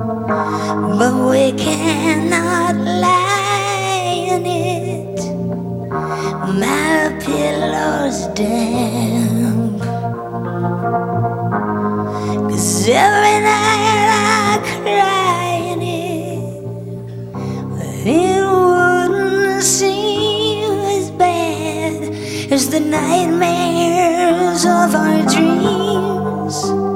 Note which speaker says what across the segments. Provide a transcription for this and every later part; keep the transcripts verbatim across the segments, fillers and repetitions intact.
Speaker 1: but we cannot lie in it. My pillow's damp, 'cause every night I cry in it. It wouldn't seem as bad as the nightmares of our dreams.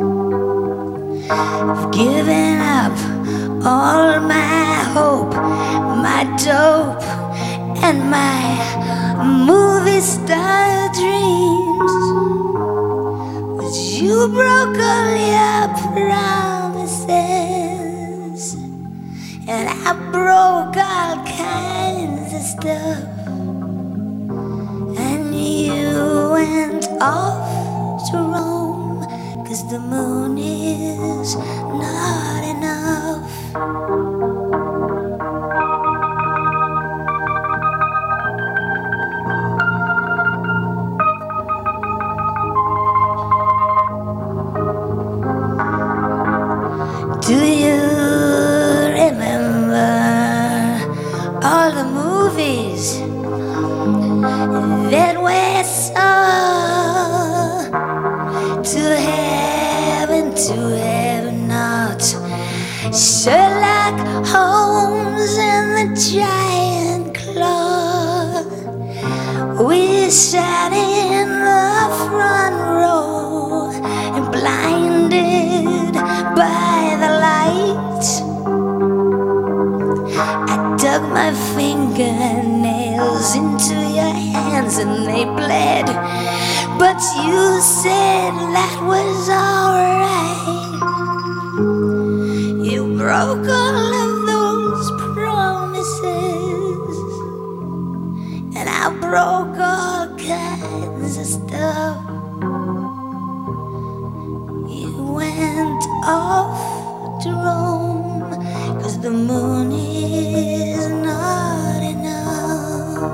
Speaker 1: I've given up all my hope, my dope, and my movie star dreams. But you broke all your promises, and I broke all kinds of stuff. And you went off to Rome, 'cause the moon is not enough. Do you remember all the movies that we saw? To heaven, to heaven not. Sherlock Holmes and the giant claw. We sat in the front row and blinded by the light. I dug my fingernails into your hands and they bled, but you said that was alright. You broke all of those promises, and I broke all kinds of stuff. You went off to Rome, 'cause the moon is not enough.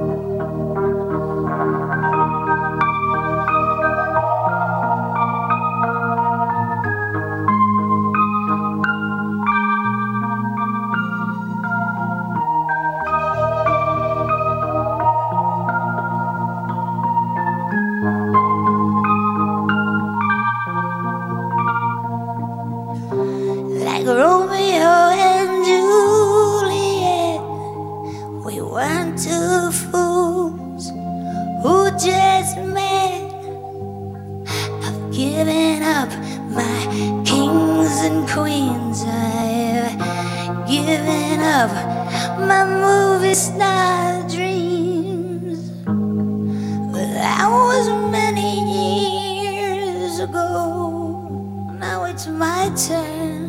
Speaker 1: Like Romeo and Juliet, we weren't two fools who just met. I've given up my kings and queens. I've given up my movie star dreams. But that was many years ago. Now it's my turn